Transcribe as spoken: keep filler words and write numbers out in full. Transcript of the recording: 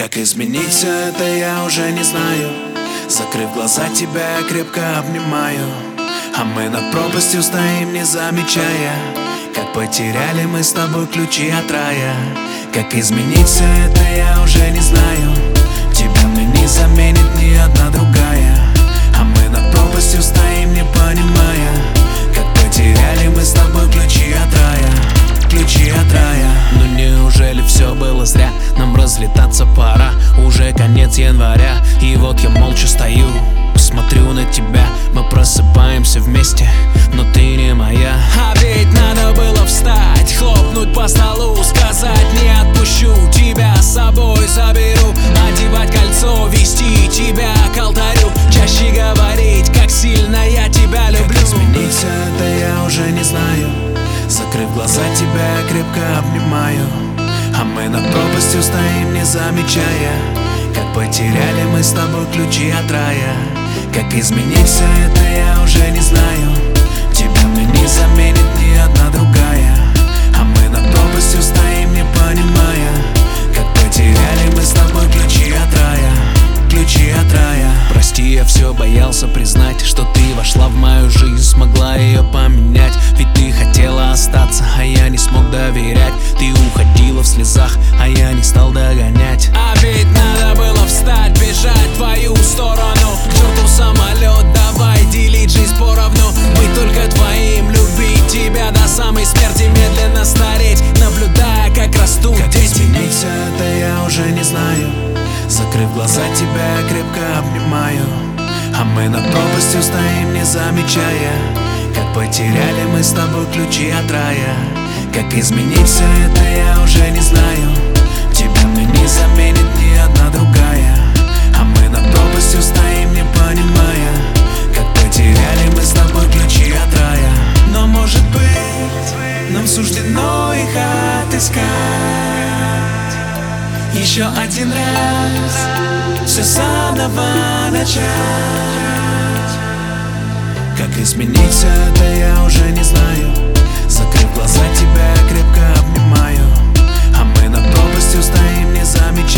Как изменить все это, я уже не знаю. Закрыв глаза, тебя я крепко обнимаю, а мы над пропастью стоим, не замечая, как потеряли мы с тобой ключи от рая. Как изменить все это, я уже не знаю. Тебя мне не заменит ни одна другая, а мы над пропастью стоим, не понимая, как потеряли мы с тобой ключи от рая. Ключи от рая. Ну неужели все было зря? Нам разлетаться пора. Уже конец января, и вот я молча стою, смотрю на тебя. Мы просыпаемся вместе, но ты не моя. А ведь надо было встать, хлопнуть по столу, сказать: не отпущу, тебя с собой заберу. Одевать кольцо, вести тебя к алтарю, чаще говорить, как сильно я тебя люблю. Как изменить все это, я уже не знаю. Закрыв глаза, тебя я крепко обнимаю, а мы над пропастью стоим, не замечая, как потеряли мы с тобой ключи от рая. Как изменить все это, я уже не знаю. Тебя мне не заменит ни одна другая, а мы над пропастью стоим, не понимая, как потеряли мы с тобой ключи от рая. Ключи от рая. Прости, я все боялся признать, что ты вошла в мою жизнь, смогла ее поменять. Ведь ты хотела остаться, а я не смог доверять. Ты уходила в слезах, а я не стал догонять. А ведь надо было встать, бежать в твою сторону. К черту самолет, давай делить жизнь поровну. Быть только твоим, любить тебя до самой смерти, медленно стареть, наблюдая, как растут как дети. Изменить все это, я уже не знаю. Закрыв глаза, тебя я крепко обнимаю, а мы над пропастью стоим, не замечая, как потеряли мы с тобой ключи от рая. Как изменить все это, я уже не знаю. Тебя мне не заменит ни одна другая, а мы над пропастью стоим, не понимая, как потеряли мы с тобой ключи от рая. Но может быть, нам суждено их отыскать еще один раз, все заново начать. Как изменить все это, я уже не знаю. Закрыв глаза, тебя я крепко обнимаю, а мы над пропастью стоим, не замечая,